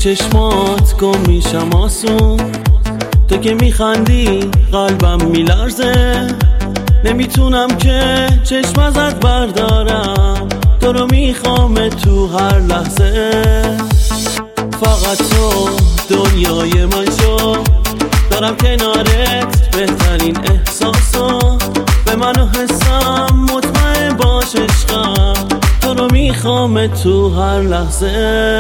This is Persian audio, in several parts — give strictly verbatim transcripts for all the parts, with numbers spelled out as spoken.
چشمات گم میشم آسون، تو که میخندی قلبم میلرزه، نمیتونم که چشم ازت بردارم، تو رو میخوام تو هر لحظه. فقط تو دنیای من شو، دارم کنارت بهترین احساسو، به منو حسم مطمئن باش عشقم، تو رو میخوام تو هر لحظه.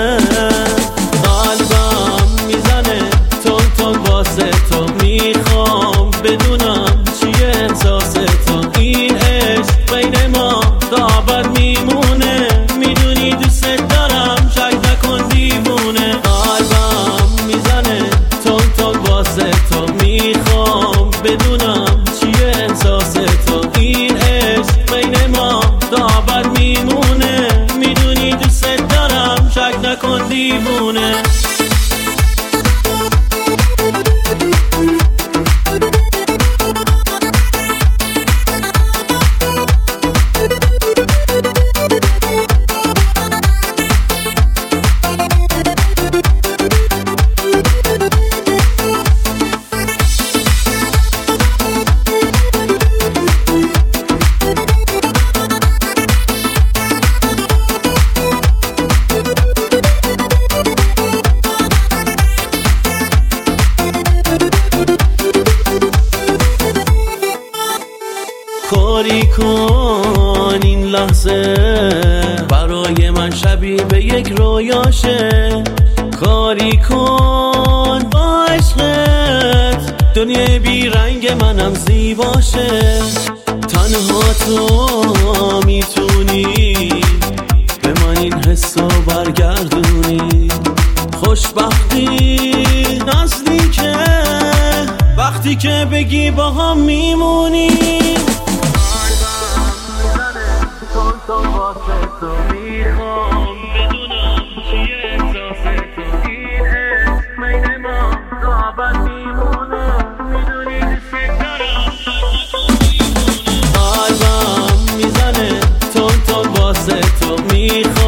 قلبم میزنه تون تون واسه تو، میخوام بدونم چیه احساس تو، این عشق بین ما تا ابد میمونه، میدونی دوست دارم شک نکن دیوونه. قلبم میزنه تون تون واسه تو، میخوام بدونم چیه احساس تو، این عشق بین ما تا ابد میمونه، میدونی دوست دارم شک نکن دیوونه. کاری کن این لحظه برای من شبیه به یک رویاشه، کاری کن با عشقت دنیای بی رنگ منم زیباشه، تنها تو میتونی به من این حسو برگردونی، خوشبختی نزدیکه وقتی که بگی با هم میمونی. تو واسه تو میخوام بدونم چیه احساس تو، این عشق بین ما تا ابد میمونه، میدونی دوست دارم. قلبم میزنه تون تون واسه تو، میخوام